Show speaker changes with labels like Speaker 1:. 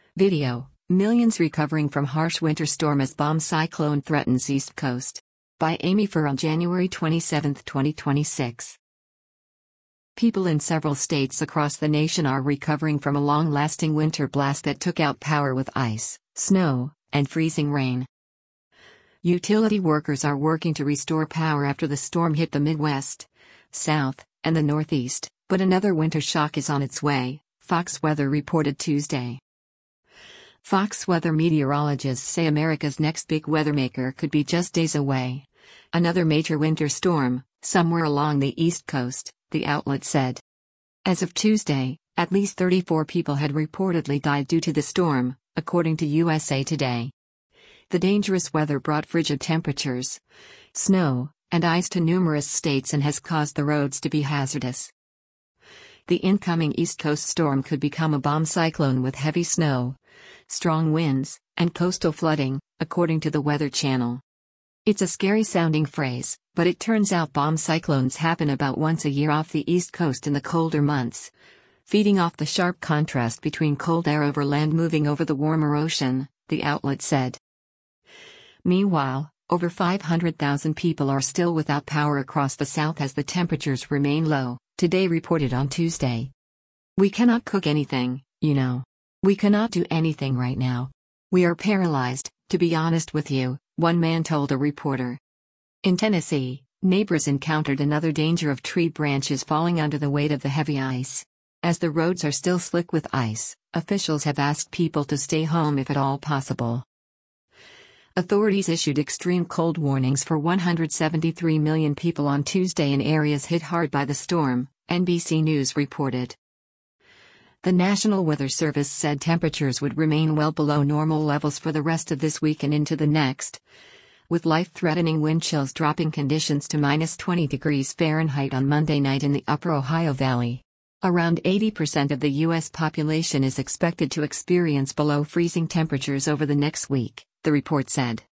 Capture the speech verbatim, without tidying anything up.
Speaker 1: Video: Millions recovering from harsh winter storm as bomb cyclone threatens East Coast. By Amy Furr on January twenty-seventh, twenty twenty-six. People in several states across the nation are recovering from a long-lasting winter blast that took out power with ice, snow, and freezing rain. Utility workers are working to restore power after the storm hit the Midwest, South, and the Northeast, but another winter shock is on its way, Fox Weather reported Tuesday. Fox Weather meteorologists say America's next big weathermaker could be just days away. Another major winter storm, somewhere along the East Coast, the outlet said. As of Tuesday, at least thirty-four people had reportedly died due to the storm, according to U S A Today. The dangerous weather brought frigid temperatures, snow, and ice to numerous states and has caused the roads to be hazardous. The incoming East Coast storm could become a bomb cyclone with heavy snow, strong winds, and coastal flooding, according to the Weather Channel. It's a scary-sounding phrase, but it turns out bomb cyclones happen about once a year off the East Coast in the colder months, feeding off the sharp contrast between cold air over land moving over the warmer ocean, the outlet said. Meanwhile, over five hundred thousand people are still without power across the South as the temperatures remain low, Today reported on Tuesday. We cannot cook anything, you know. We cannot do anything right now. We are paralyzed, to be honest with you, one man told a reporter. In Tennessee, neighbors encountered another danger of tree branches falling under the weight of the heavy ice. As the roads are still slick with ice, officials have asked people to stay home if at all possible. Authorities issued extreme cold warnings for one hundred seventy-three million people on Tuesday in areas hit hard by the storm, N B C News reported. The National Weather Service said temperatures would remain well below normal levels for the rest of this week and into the next, with life-threatening wind chills dropping conditions to minus twenty degrees Fahrenheit on Monday night in the upper Ohio Valley. Around eighty percent of the U S population is expected to experience below freezing temperatures over the next week, the report said.